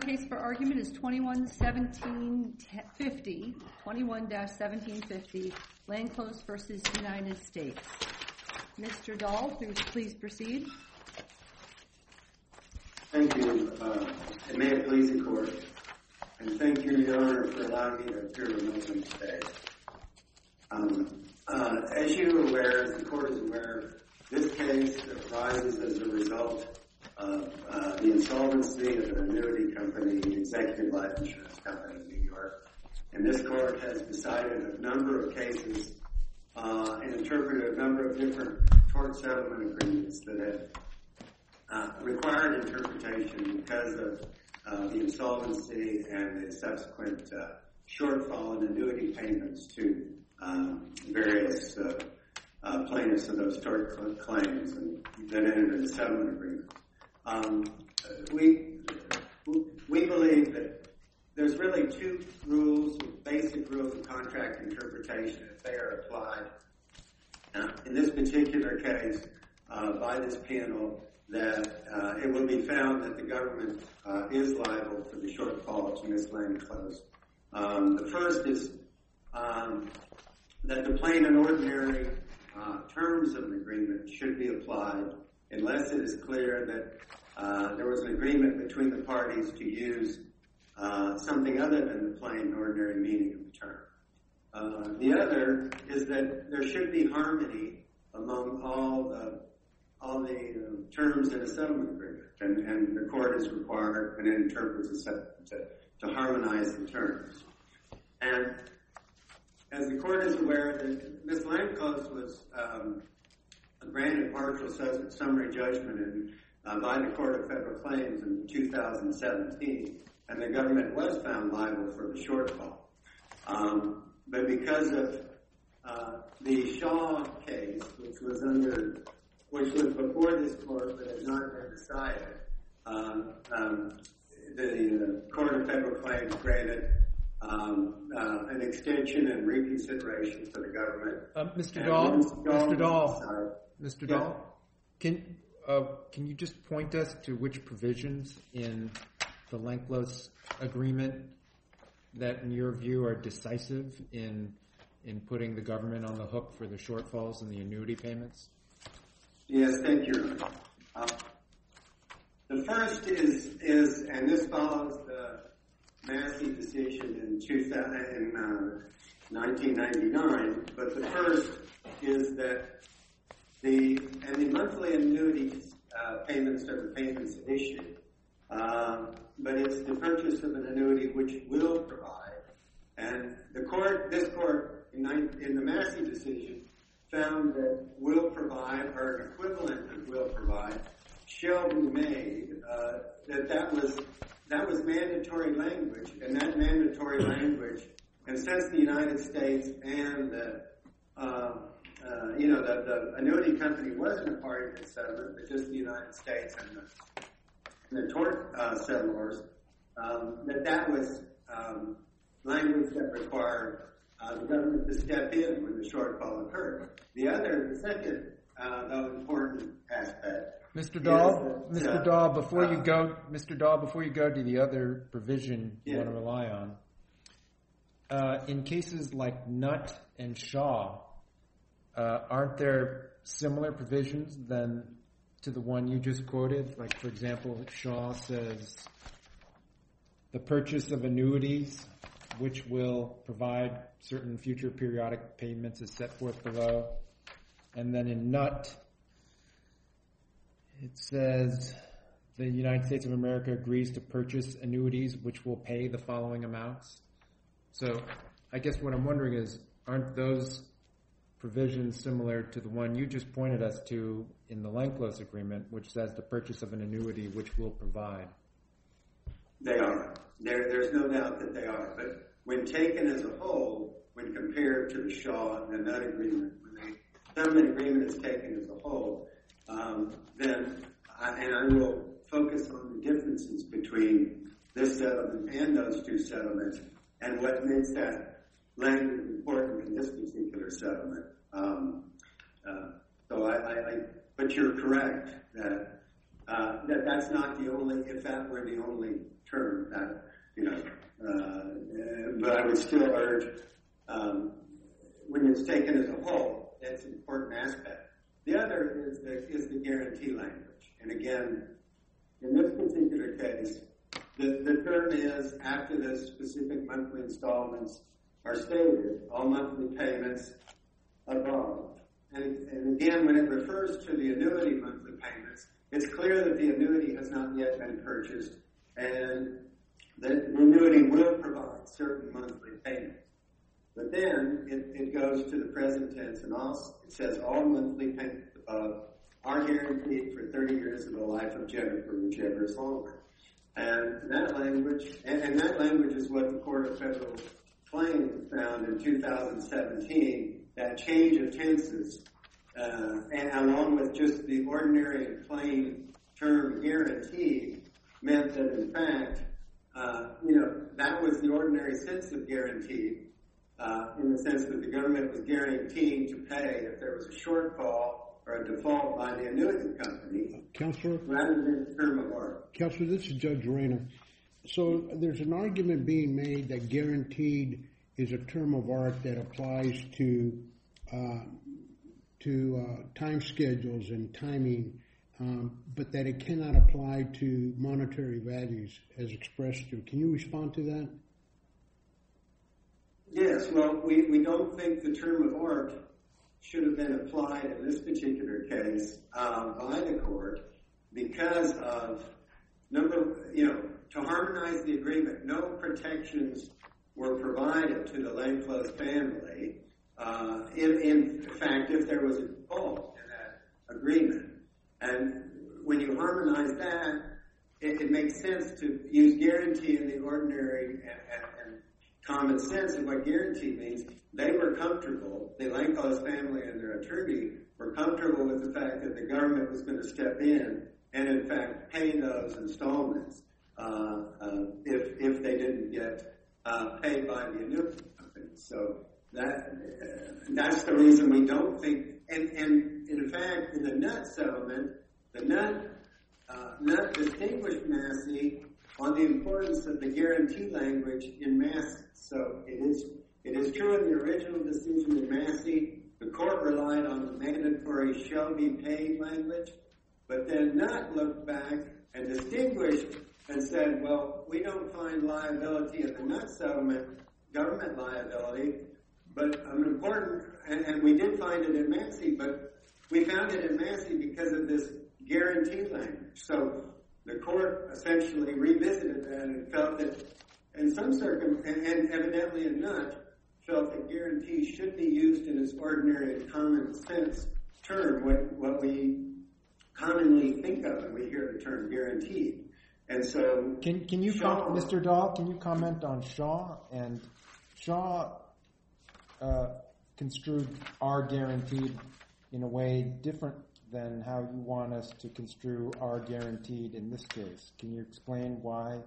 case for argument is 21-1750, 21-1750, Landclose versus United States. Mr. Dahl, please proceed. Thank you, and may it please the Court, and thank you, Your Honor, for allowing me to appear remotely today. As you are aware, as the Court is aware, this case arises as a result of the insolvency of an annuity company, Executive Life Insurance Company in New York. And this Court has decided a number of cases and interpreted a number of different tort settlement agreements that have required interpretation because of the insolvency and the subsequent shortfall in annuity payments to various plaintiffs of those tort claims and that entered in the settlement agreement. We believe that there's really two basic rules of contract interpretation if they are applied. In this particular case, by this panel, that it will be found that the government is liable for the shortfall to Ms. Landclose. The first is that the plain and ordinary terms of an agreement should be applied unless it is clear that there was an agreement between the parties to use something other than the plain and ordinary meaning of the term. The other is that there should be harmony among all the terms in a settlement agreement, and the Court is required and interprets to harmonize the terms. And as the Court is aware, Ms. Landclose was granted partial summary judgment by the Court of Federal Claims in 2017, and the government was found liable for the shortfall. But because of the Shaw case, which was before this Court but has not been decided, the Court of Federal Claims granted an extension and reconsideration for the government. Mr. Dahl, can you just point us to which provisions in the Landclose agreement that, in your view, are decisive in putting the government on the hook for the shortfalls in the annuity payments? Yes, thank you. The first is, and this follows the Massey decision in 1999, but the first is that the monthly annuity payments are the payments issued, but it's the purchase of an annuity which will provide. And this court in the Massey decision found that will provide, or an equivalent of will provide, shall be made. That was mandatory language, and that mandatory language, and since the United States and the annuity company wasn't a party to the settlement, but just the United States and the tort settlers, that was language that required the government to step in when the shortfall occurred. The second important aspect. Mr. Dahl, before you go to the other provision you want to rely on, in cases like Nutt and Shaw, aren't there similar provisions than to the one you just quoted? Like, for example, Shaw says the purchase of annuities, which will provide certain future periodic payments, is set forth below. And then in Nutt, it says the United States of America agrees to purchase annuities which will pay the following amounts. So I guess what I'm wondering is, aren't those provisions similar to the one you just pointed us to in the Landclose agreement, which says the purchase of an annuity which will provide? They are. There's no doubt that they are. But when taken as a whole, when compared to the Shaw and the Nutt agreement, when the settlement agreement is taken as a whole, then I will focus on the differences between this settlement and those two settlements and what makes that language important in this particular settlement. But you're correct that that's not the only, if that were the only term, that but I would still urge, when it's taken as a whole, that's an important aspect. The other is the guarantee language. And again, in this particular case, the term is after the specific monthly installments are stated, all monthly payments above. And again, when it refers to the annuity monthly payments, it's clear that the annuity has not yet been purchased, and the annuity will provide certain monthly payments. But then it goes to the present tense, and also it says all monthly payments above are guaranteed for 30 years of the life of Jennifer, whichever is longer. And that language is what the Court of Federal Claims found in 2017, that change of tenses, and along with just the ordinary and plain term guaranteed, meant that in fact, that was the ordinary sense of guaranteed, in the sense that the government was guaranteeing to pay if there was a shortfall or a default by the annuity company, Counselor? Rather than the term of art. Counselor, this is Judge Rayner. So there's an argument being made that guaranteed is a term of art that applies to time schedules and timing, but that it cannot apply to monetary values as expressed to. Can you respond to that? Yes, well, we don't think the term of art should have been applied in this particular case by the court because of to harmonize the agreement, no protections were provided to the Langclose family. In fact, if there was a default in that agreement, and when you harmonize that, it makes sense to use guarantee in the ordinary and common sense of what guarantee means. They were comfortable, the Langclose family and their attorney were comfortable with the fact that the government was going to step in and in fact pay those installments if they didn't get paid by the annuity company. So that's the reason we don't think, and in fact, in the Nutt settlement, the Nutt distinguished Massey on the importance of the guarantee language in Massey. So it is true in the original decision in Massey, the court relied on the mandatory shall be paid language, but then Nutt looked back and distinguished and said, well, we don't find liability in the Nutt settlement, government liability, but and we did find it in Massey, but we found it in Massey because of this guarantee language. So the court essentially revisited that and felt that in some and evidently in Nutt, felt that guarantee should be used in its ordinary and common sense term, what we commonly think of when we hear the term guaranteed. And so, can you Mr. Dahl, can you comment on Shaw? And Shaw construed "are guaranteed" in a way different than how you want us to construe "are guaranteed" in this case. Can you explain why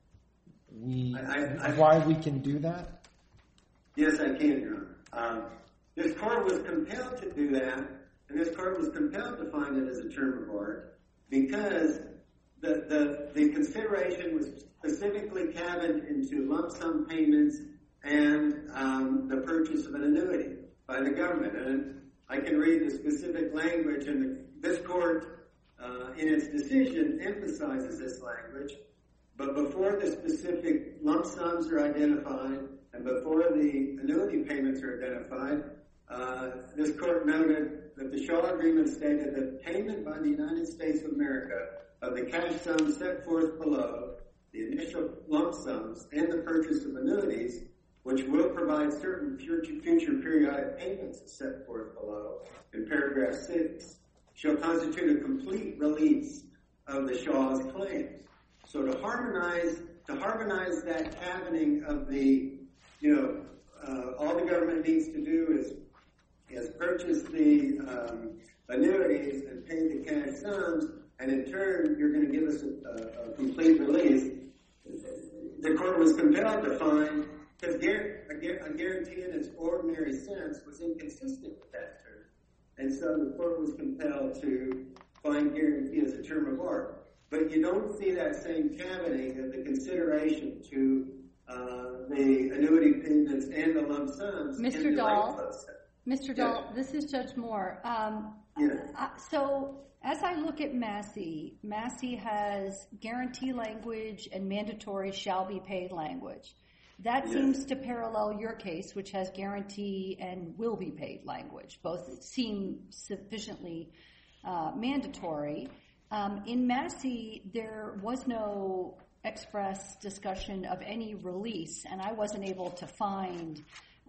we can do that? Yes, I can, Your Honor. This court was compelled to do that, and this court was compelled to find it as a term of art because the consideration was specifically cabined into lump sum payments and the purchase of an annuity by the government. And I can read the specific language, and this court, in its decision, emphasizes this language. But before the specific lump sums are identified and before the annuity payments are identified, this court noted that the Shaw Agreement stated that payment by the United States of America of the cash sums set forth below, the initial lump sums, and the purchase of annuities, which will provide certain future periodic payments set forth below in paragraph 6, shall constitute a complete release of the Shaw's claims. So to harmonize that cabining of the, all the government needs to do is purchase the annuities and pay the cash sums, and in turn you're going to give us a complete release. The court was compelled to find, because a guarantee in its ordinary sense was inconsistent with that term. And so the court was compelled to find guarantee as a term of art. But you don't see that same cabining of the consideration to the annuity easements and the lump sums. Mr. in the Dahl, land close settlement. Mr. Dahl, this is Judge Moore. So as I look at Massey has guarantee language and mandatory shall be paid language. That seems to parallel your case, which has guarantee and will be paid language. Both seem sufficiently mandatory. In Massey, there was no express discussion of any release, and I wasn't able to find,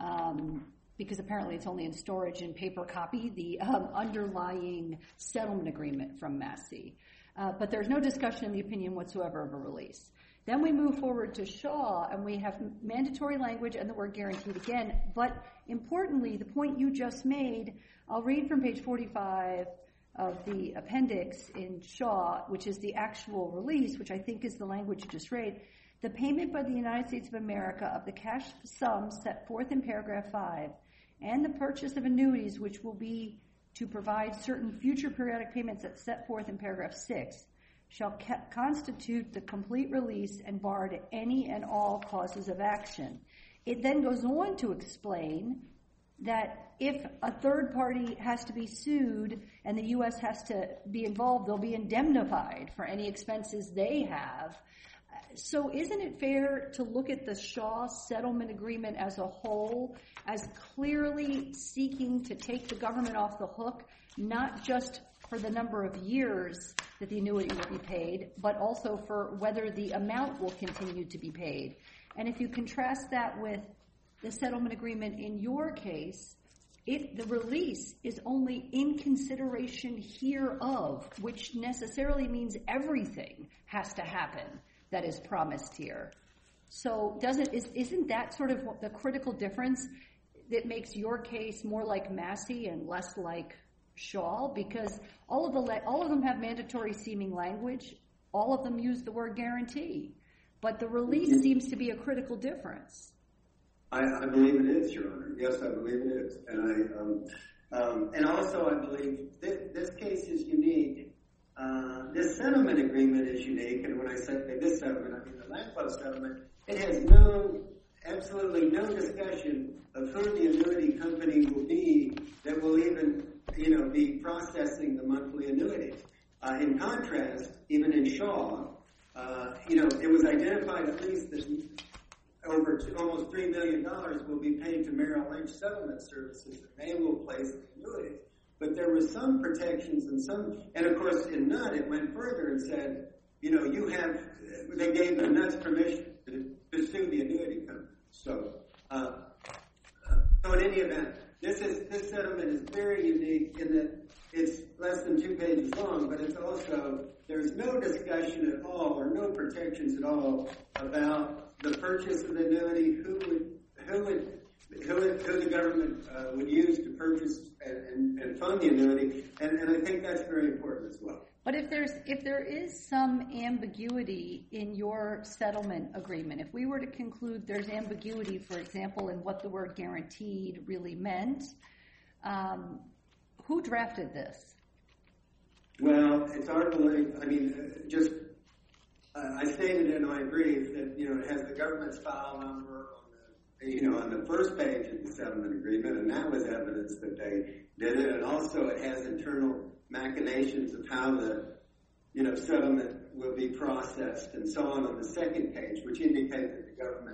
because apparently it's only in storage in paper copy, the underlying settlement agreement from Massey. But there's no discussion in the opinion whatsoever of a release. Then we move forward to Shaw, and we have mandatory language and the word guaranteed again. But importantly, the point you just made, I'll read from page 45 of the appendix in Shaw, which is the actual release, which I think is the language you just read. The payment by the United States of America of the cash sum set forth in paragraph 5 and the purchase of annuities, which will be to provide certain future periodic payments that set forth in paragraph 6, shall constitute the complete release and bar to any and all causes of action. It then goes on to explain that if a third party has to be sued and the U.S. has to be involved, they'll be indemnified for any expenses they have. So isn't it fair to look at the Shaw settlement agreement as a whole as clearly seeking to take the government off the hook, not just for the number of years that the annuity will be paid, but also for whether the amount will continue to be paid? And if you contrast that with the settlement agreement in your case, if the release is only in consideration hereof, which necessarily means everything has to happen that is promised here. So isn't that sort of the critical difference that makes your case more like Massey and less like Shaw? Because all of them have mandatory seeming language. All of them use the word guarantee. But the release seems to be a critical difference. I believe it is, Your Honor. Yes, I believe it is. And also I believe this case is unique. This settlement agreement is unique, and when I say this settlement, I mean the land close settlement. It has absolutely no discussion of who the annuity company will be that will even, be processing the monthly annuities. In contrast, even in Shaw, it was identified at least that over almost $3 million will be paid to Merrill Lynch Settlement Services, and they will place the annuities. But there were some protections and of course in Nutt it went further and said, they gave the Nutt's permission to sue the annuity company. So in any event, this settlement is very unique in that it's less than 2 pages long, but it's also, there's no discussion at all or no protections at all about the purchase of the annuity, who the government would use to purchase and fund the annuity, and I think that's very important as well. But if there is some ambiguity in your settlement agreement, if we were to conclude there's ambiguity, for example, in what the word guaranteed really meant, who drafted this? Well, it's our belief. I stated in my brief that it has the government's file number on the first page of the settlement agreement, and that was evidence that they did it. And also, it has internal machinations of how the settlement will be processed and so on the second page, which indicate that the government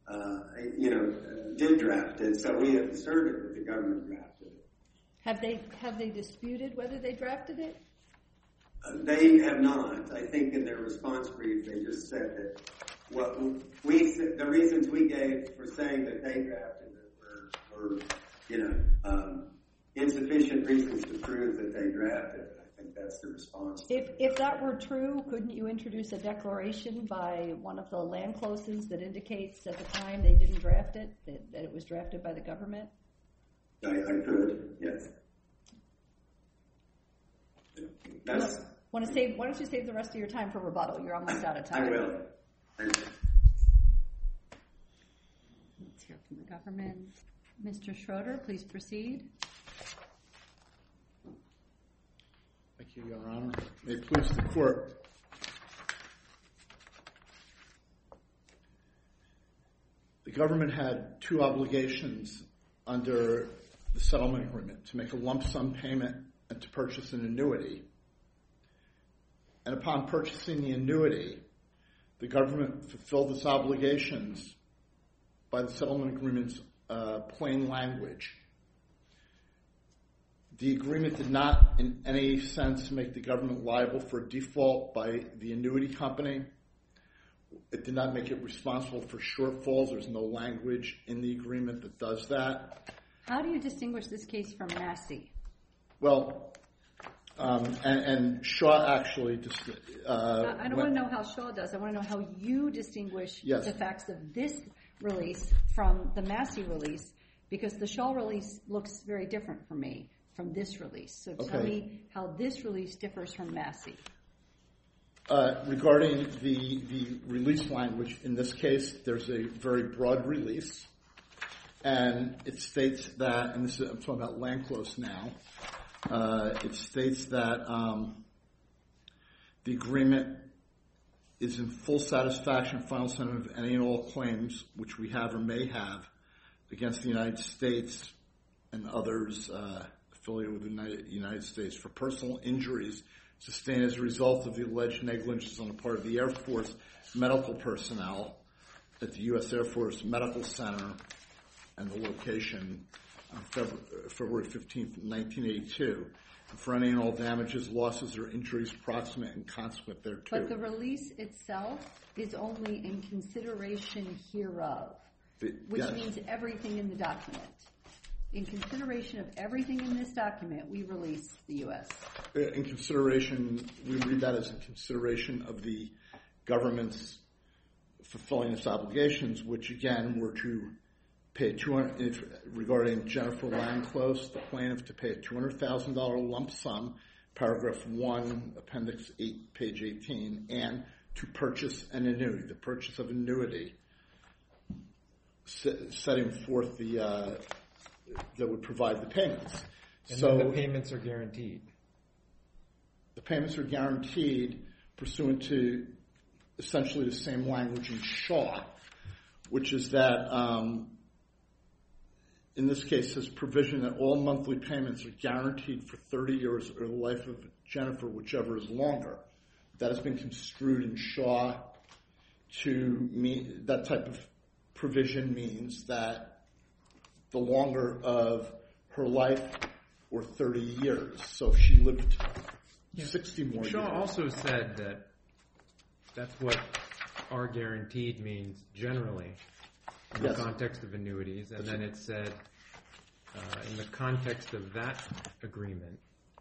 did draft it. So we have asserted that the government drafted it. Have they disputed whether they drafted it? They have not. I think in their response brief they just said that the reasons we gave for saying that they drafted it were insufficient reasons to prove that they drafted it. I think that's the response. If that were true, couldn't you introduce a declaration by one of the land closes that indicates at the time they didn't draft it, that it was drafted by the government? I could, yes. Why don't you save the rest of your time for rebuttal? You're almost out of time. I will. Thank you. Let's hear from the government. Mr. Schroeder, please proceed. Thank you, Your Honor. May it please the Court. The government had two obligations under the settlement agreement: to make a lump sum payment and to purchase an annuity. And upon purchasing the annuity, the government fulfilled its obligations by the settlement agreement's plain language. The agreement did not in any sense make the government liable for a default by the annuity company. It did not make it responsible for shortfalls. There's no language in the agreement that does that. How do you distinguish this case from Massey? Well, and Shaw actually I don't want to know how Shaw does. I want to know how you distinguish the facts of this release from the Massey release, because the Shaw release looks very different for me from this release. So tell me how this release differs from Massey. Regarding the release language, in this case, there's a very broad release, and it states that, and I'm talking about land close now, it states that the agreement is in full satisfaction, final settlement of any and all claims which we have or may have against the United States and others affiliated with the United States for personal injuries sustained as a result of the alleged negligence on the part of the Air Force medical personnel at the U.S. Air Force Medical Center, and the location on February 15th, 1982, and for any and all damages, losses, or injuries proximate and consequent thereto. But the release itself is only in consideration hereof, which means everything in the document. In consideration of everything in this document, we release the U.S. In consideration, we read that as in consideration of the government's fulfilling its obligations, which again were to pay regarding Jennifer Landclose, the plaintiff, to pay a $200,000 lump sum, paragraph 1, appendix 8, page 18, and to purchase an annuity, the purchase of annuity, setting forth that would provide the payments. And so the payments are guaranteed. The payments are guaranteed pursuant to essentially the same language in Shaw, which is that, in this case, says provision that all monthly payments are guaranteed for 30 years or the life of Jennifer, whichever is longer. That has been construed in Shaw to mean that type of provision means that the longer of her life or 30 years. So if she lived 60 more years. Shaw also said that that's what are guaranteed means generally in the context of annuities. And then it said in the context of that agreement,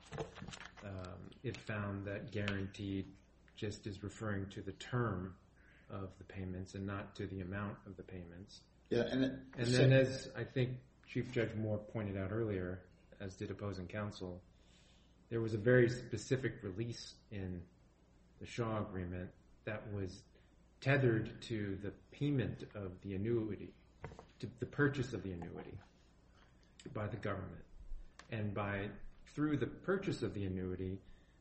it found that guaranteed just is referring to the term of the payments and not to the amount of the payments. Yeah, and then, as I think Chief Judge Moore pointed out earlier, as did opposing counsel, there was a very specific release in the Shaw agreement that was tethered to the payment of the annuity, to the purchase of the annuity by the government. And through the purchase of the annuity,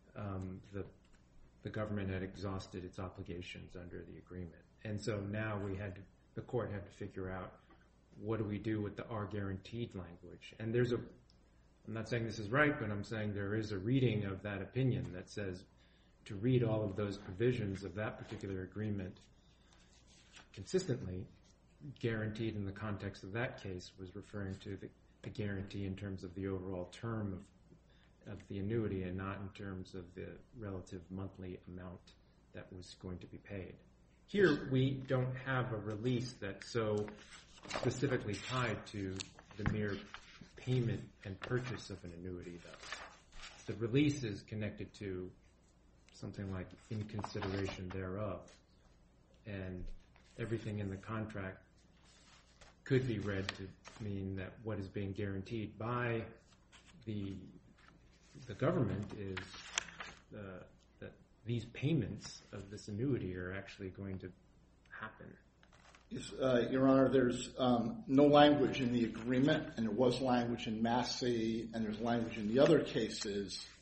the government had exhausted its obligations under the agreement. And so now the court had to figure out, what do we do with the are guaranteed language? And I'm not saying this is right, but I'm saying there is a reading of that opinion that says to read all of those provisions of that particular agreement consistently, guaranteed in the context of that case was referring to the guarantee in terms of the overall term of the annuity and not in terms of the relative monthly amount that was going to be paid. Here, we don't have a release that's so specifically tied to the mere payment and purchase of an annuity, though. The release is connected to something like in consideration thereof, and everything in the contract could be read to mean that what is being guaranteed by the government is that these payments of this annuity are actually going to happen. Yes, Your Honor, there's no language in the agreement, and there was language in Massey, and there's language in the other cases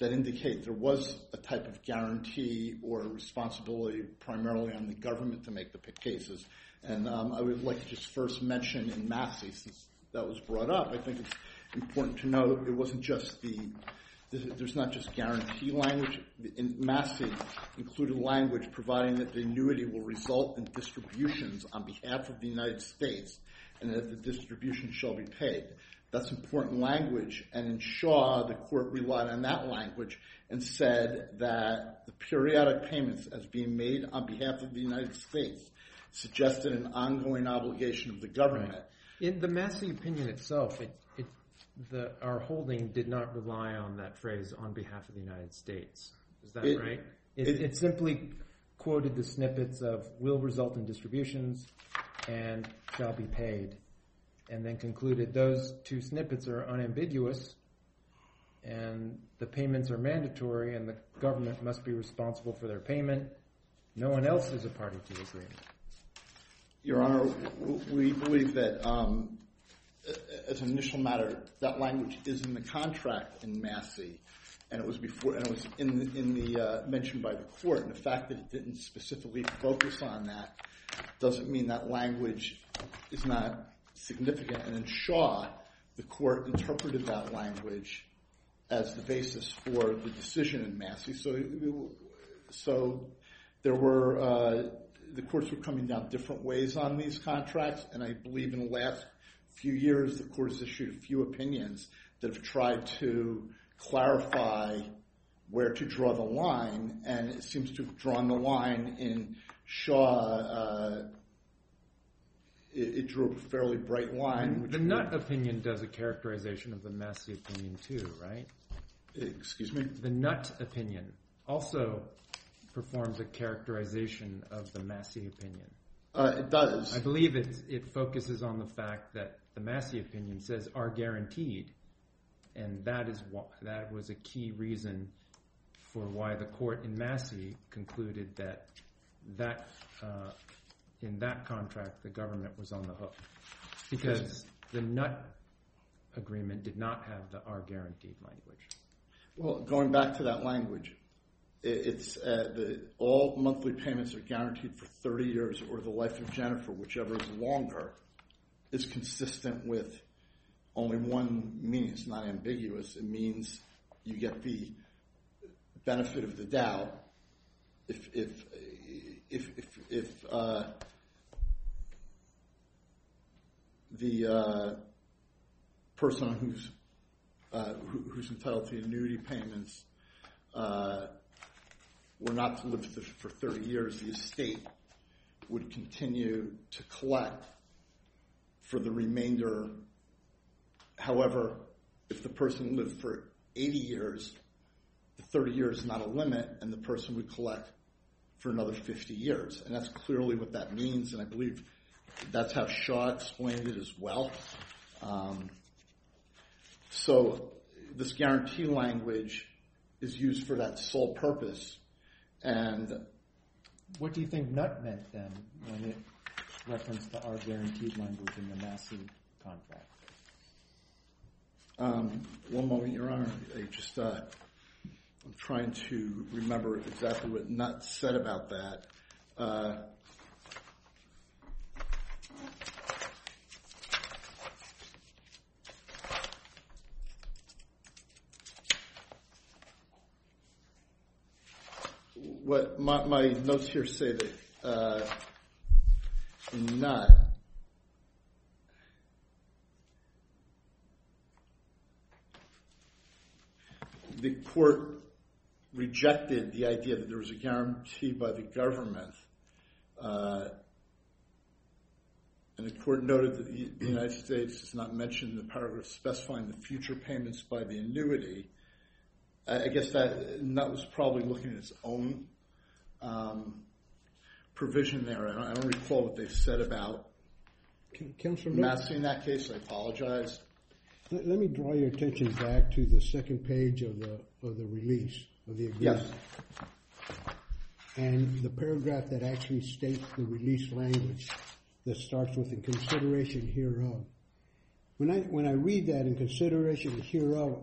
that indicate there was a type of guarantee or responsibility primarily on the government to make the cases. And I would like to just first mention in Massey, since that was brought up, I think it's important to note it wasn't just there's not just guarantee language. In Massey included language providing that the annuity will result in distributions on behalf of the United States and that the distribution shall be paid. That's important language, and in Shaw, the court relied on that language and said that the periodic payments as being made on behalf of the United States suggested an ongoing obligation of the government. Right. In the Massey opinion itself, our holding did not rely on that phrase, on behalf of the United States. Is that right? It simply quoted the snippets of will result in distributions and shall be paid, and then concluded those two snippets are unambiguous and the payments are mandatory and the government must be responsible for their payment. No one else is a party to the agreement. Your Honor, we believe that as an initial matter, that language is in the contract in Massey, and it was in the mentioned by the court. And the fact that it didn't specifically focus on that doesn't mean that language is not significant. And in Shaw, the court interpreted that language as the basis for the decision in Massey. So there were the courts were coming down different ways on these contracts, and I believe in the last few years the court has issued a few opinions that have tried to clarify where to draw the line, and it seems to have drawn the line in Shaw. It drew a fairly bright line. The Nutt opinion does a characterization of the Massey opinion too, right? Excuse me? The Nutt opinion also performs a characterization of the Massey opinion. It does. I believe it focuses on the fact that the Massey opinion says are guaranteed, and that was a key reason for why the court in Massey concluded that in that contract the government was on the hook because the Nutt agreement did not have the are guaranteed language. Well, going back to that language, it's all monthly payments are guaranteed for 30 years or the life of Jennifer, whichever is longer, is consistent with only one meaning. It's not ambiguous. It means you get the benefit of the doubt if the person who's entitled to annuity payments were not to live for 30 years, the estate would continue to collect for the remainder. However, if the person lived for 80 years, the 30 years is not a limit, and the person would collect for another 50 years. And that's clearly what that means, and I believe that's how Shaw explained it as well. So this guarantee language is used for that sole purpose. And what do you think Nutt meant then when it referenced the are guaranteed language in the Massey contract? One moment, Your Honor. I'm trying to remember exactly what Nutt said about that. What my notes here say that in Nutt, the court rejected the idea that there was a guarantee by the government, and the court noted that the United States is not mentioned in the paragraph specifying the future payments by the annuity. I guess that Nutt was probably looking at its own provision there. I don't recall what they said about Massey in that case. I apologize. Let me draw your attention back to the second page of the release of the agreement. Yes. And the paragraph that actually states the release language that starts with "in consideration hereof." When I read that, "in consideration hereof,"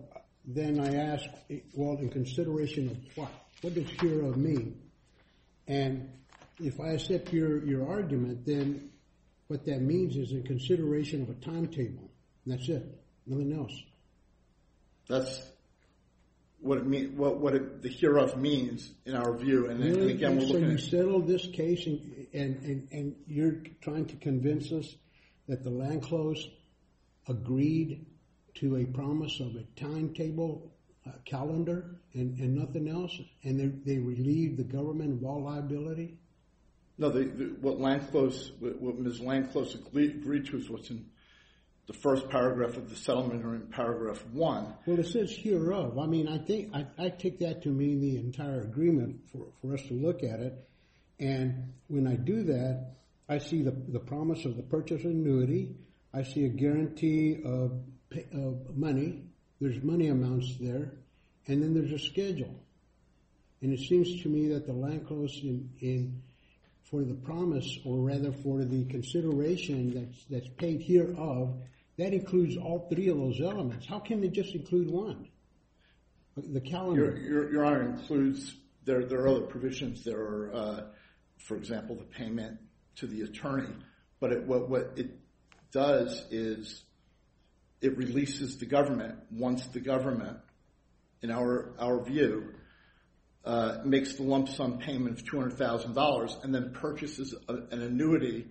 then I ask, well, in consideration of what? What does hereof mean? And if I accept your argument, then what that means is in consideration of a timetable. That's it. Nothing else. That's what it mean. What the hereof means in our view. And again, we're looking. So you settled this case, and you're trying to convince us that the land close agreed to a promise of a timetable, calendar, and nothing else, and they relieved the government of all liability? No, what Ms. Landclose agreed to is what's in the first paragraph of the settlement, or in paragraph 1. Well, it says hereof. I mean, I think I take that to mean the entire agreement for us to look at it. And when I do that, I see the promise of the purchase annuity. I see a guarantee of money. There's money amounts there, and then there's a schedule. And it seems to me that the land close for the promise, or rather for the consideration that's paid hereof, that includes all three of those elements. How can they just include one? The calendar. Your Honor, includes there are other provisions. There are, for example, the payment to the attorney. But what it does is it releases the government once the government, in our view, makes the lump sum payment of $200,000 and then purchases an annuity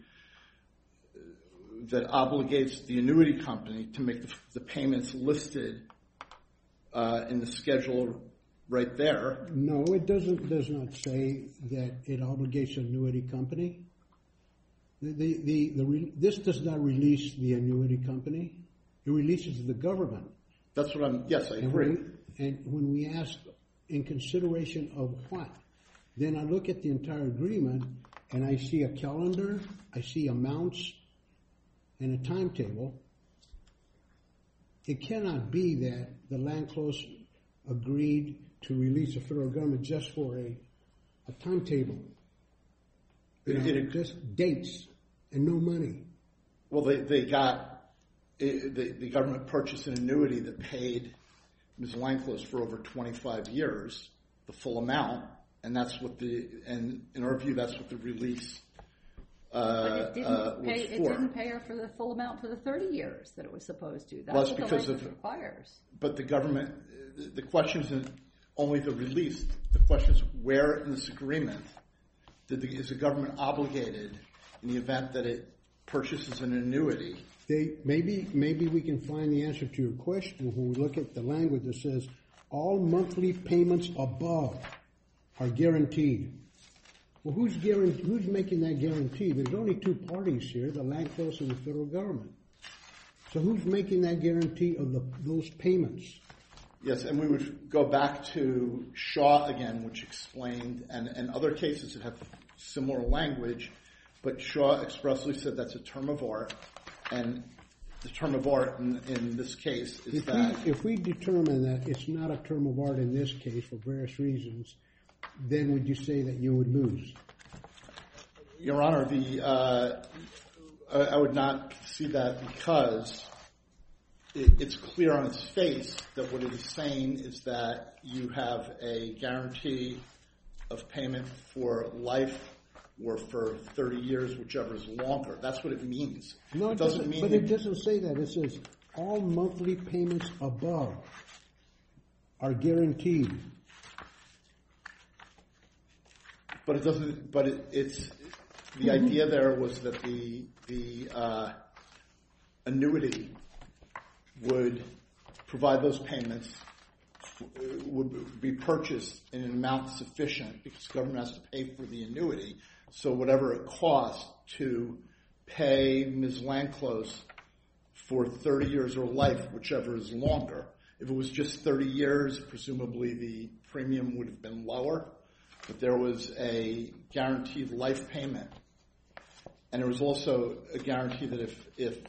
that obligates the annuity company to make the payments listed in the schedule right there. No, it does not say that it obligates an annuity company. This does not release the annuity company. It releases the government. That's what yes, I agree. And when we ask in consideration of what, then I look at the entire agreement and I see a calendar, I see amounts, and a timetable. It cannot be that the land close agreed to release the federal government just for a timetable. Just dates and no money. Well, they got the government purchased an annuity that paid Ms. Landclose for over 25 years, the full amount, and that's what in our view, that's what the release But it it didn't pay her for the full amount for the 30 years that it was supposed to. That's what the language requires. But the government, the question isn't only the release. The question is where in this agreement is the government obligated in the event that it purchases an annuity? Maybe we can find the answer to your question when we look at the language that says all monthly payments above are guaranteed. Well, who's making that guarantee? There's only two parties here, the land close and the federal government. So who's making that guarantee of those payments? Yes, and we would go back to Shaw again, which explained, and other cases that have similar language, but Shaw expressly said that's a term of art, and the term of art in this case is if we determine that it's not a term of art in this case for various reasons, then would you say that you would lose? Your Honor, I would not see that because it's clear on its face that what it is saying is that you have a guarantee of payment for life or for 30 years, whichever is longer. That's what it means. No, it doesn't mean. But it doesn't say that. It says all monthly payments above are guaranteed. But it doesn't. But it's the idea there was that the annuity would provide those payments, would be purchased in an amount sufficient because the government has to pay for the annuity. So whatever it costs to pay Ms. Landclose for 30 years or life, whichever is longer. If it was just 30 years, presumably the premium would have been lower. But there was a guaranteed life payment. And there was also a guarantee that if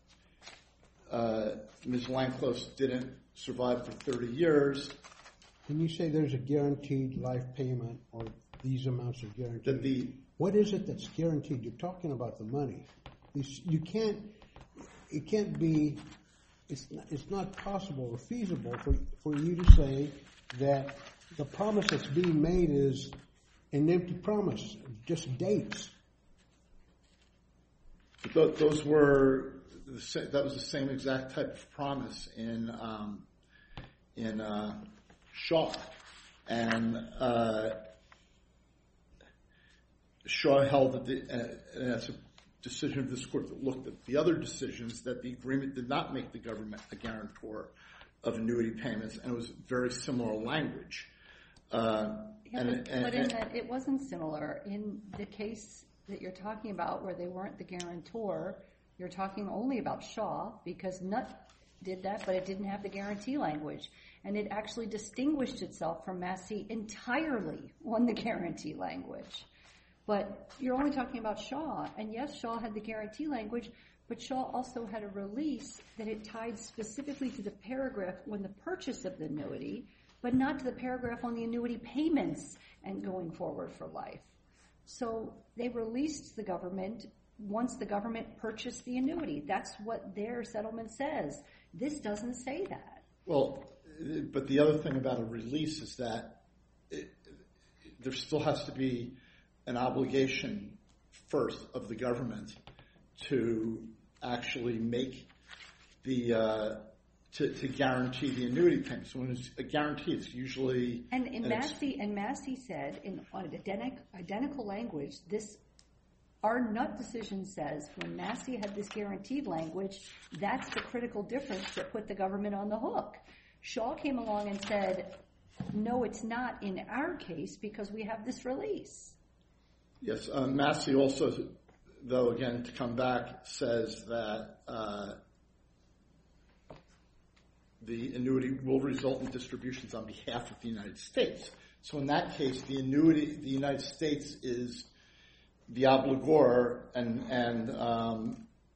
Ms. Landclose didn't survive for 30 years. When you say there's a guaranteed life payment or these amounts are guaranteed, what is it that's guaranteed? You're talking about the money. It can't be it's not possible or feasible for you to say that the promise that's being made is an empty promise, just dates. Those were that was the same exact type of promise in Shaw, and Shaw held that and that's a decision of this court that looked at the other decisions, that the agreement did not make the government a guarantor of annuity payments, and it was very similar language. But it wasn't similar. In the case that you're talking about where they weren't the guarantor, you're talking only about Shaw, because Nutt did that, but it didn't have the guarantee language. And it actually distinguished itself from Massey entirely on the guarantee language. But you're only talking about Shaw. And yes, Shaw had the guarantee language, but Shaw also had a release that it tied specifically to the paragraph on the purchase of the annuity, but not to the paragraph on the annuity payments and going forward for life. So they released the government once the government purchased the annuity. That's what their settlement says. This doesn't say that. Well, but the other thing about a release is that there still has to be an obligation first of the government to actually make the to guarantee the annuity payment. So when it's a guarantee, it's usually Massey said in identical language, our Nutt decision says when Massey had this guaranteed language, that's the critical difference that put the government on the hook. Shaw came along and said, no, it's not in our case because we have this release. Yes, Massey also, though, again, to come back, says that the annuity will result in distributions on behalf of the United States. So in that case, the United States is the obligor, and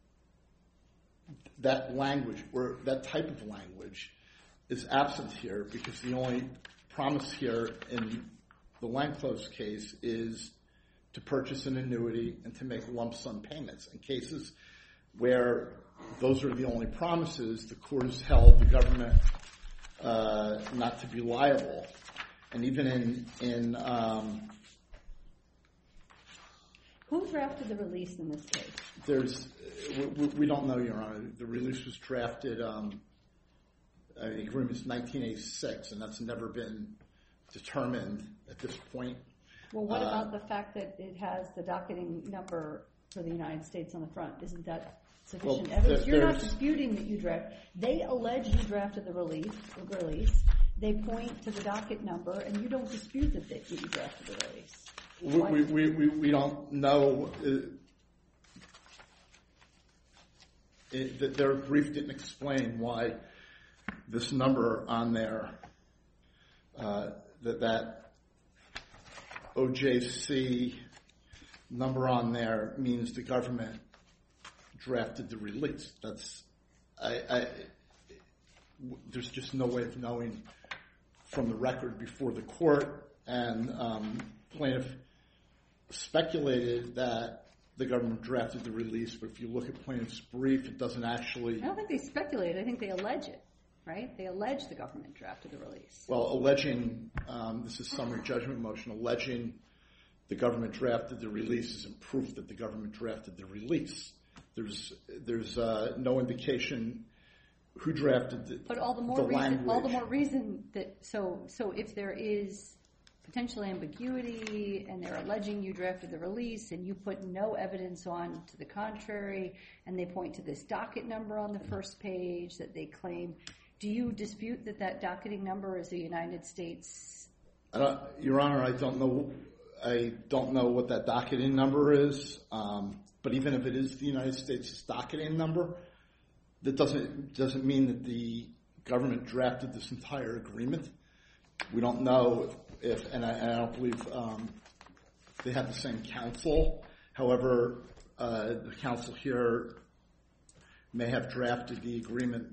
that language, or that type of language, is absent here because the only promise here in the Langclose case is to purchase an annuity and to make lump sum payments. In cases where those are the only promises, the court has held the government not to be liable. And even in who drafted the release in this case? We don't know, Your Honor. The release was drafted, the agreement is 1986, and that's never been determined at this point. Well, what about the fact that it has the docketing number for the United States on the front? Isn't that sufficient evidence? You're not disputing that you drafted. They allege you drafted the release. They point to the docket number, and you don't dispute that you drafted the release. We don't know. Their brief didn't explain why this number on there, that OJC number on there means the government drafted the release. There's just no way of knowing from the record before the court, and plaintiff speculated that the government drafted the release, but if you look at plaintiff's brief, it doesn't actually... I don't think they speculated. I think they allege it, right? They allege the government drafted the release. Well, alleging, this is summary judgment motion, alleging the government drafted the release isn't proof that the government drafted the release. There's no indication who drafted the language. But all the more reason that, so if there is potential ambiguity and they're alleging you drafted the release and you put no evidence on to the contrary, and they point to this docket number on the first page that they claim, do you dispute that docketing number is the United States? Your Honor, I don't know what that docketing number is, but even if it is the United States' docketing number, that doesn't mean that the government drafted this entire agreement. We don't know if and I don't believe they have the same counsel. However, the counsel here may have drafted the agreement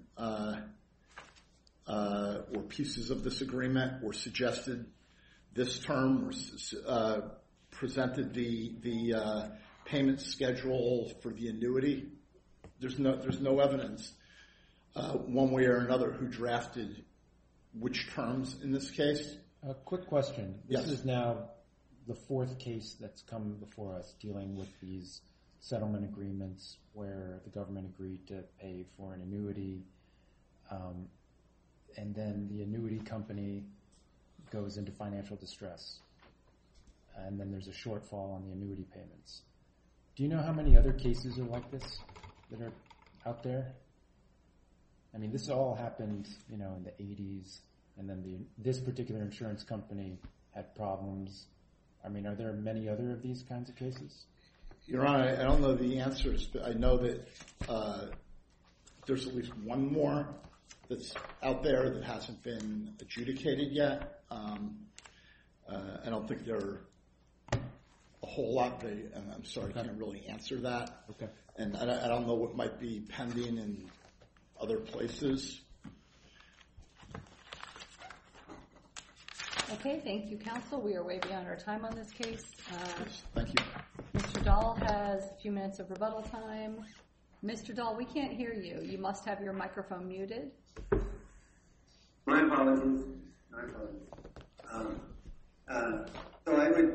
or pieces of this agreement, or suggested this term, or presented the payment schedule for the annuity. There's no evidence one way or another who drafted which terms in this case. A quick question. This Yes. is now the fourth case that's come before us dealing with these settlement agreements where the government agreed to pay for an annuity, and then the annuity company goes into financial distress, and then there's a shortfall on the annuity payments. Do you know how many other cases are like this that are out there? I mean, this all happened, in the 80s, and then this particular insurance company had problems. I mean, are there many other of these kinds of cases? Your Honor, I don't know the answers, but I know that there's at least one more that's out there that hasn't been adjudicated yet. I don't think there are a whole lot. And I'm sorry, I can't really answer that. Okay. And I don't know what might be pending in other places. Okay, thank you, counsel. We are way beyond our time on this case. Yes, thank you. Mr. Dahl has a few minutes of rebuttal time. Mr. Dahl, we can't hear you. You must have your microphone muted. My apologies. So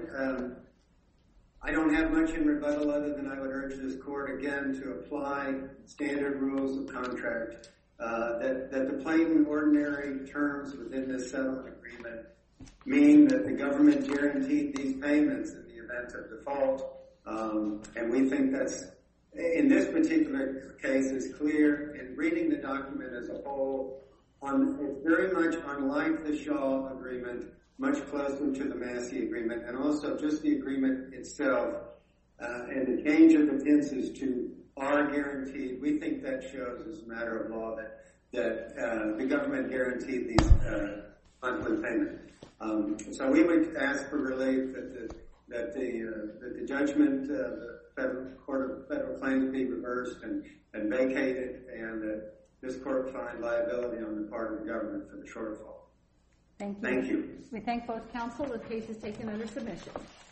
I don't have much in rebuttal other than I would urge this court again to apply standard rules of contract, that the plain and ordinary terms within this settlement agreement mean that the government guaranteed these payments in the event of default, and we think that's, in this particular case, is clear. In reading the document as a whole, it's very much unlike the Shaw agreement, much closer to the Massey agreement, and also just the agreement itself, and the change of the tenses to are guaranteed. We think that shows as a matter of law that the government guaranteed these monthly payments. So we would ask for relief that the judgment, the Federal Court of Federal Claims be reversed and vacated, and that this court find liability on the part of the government for the shortfall. Thank you. Thank you. We thank both counsel. The case is taken under submission.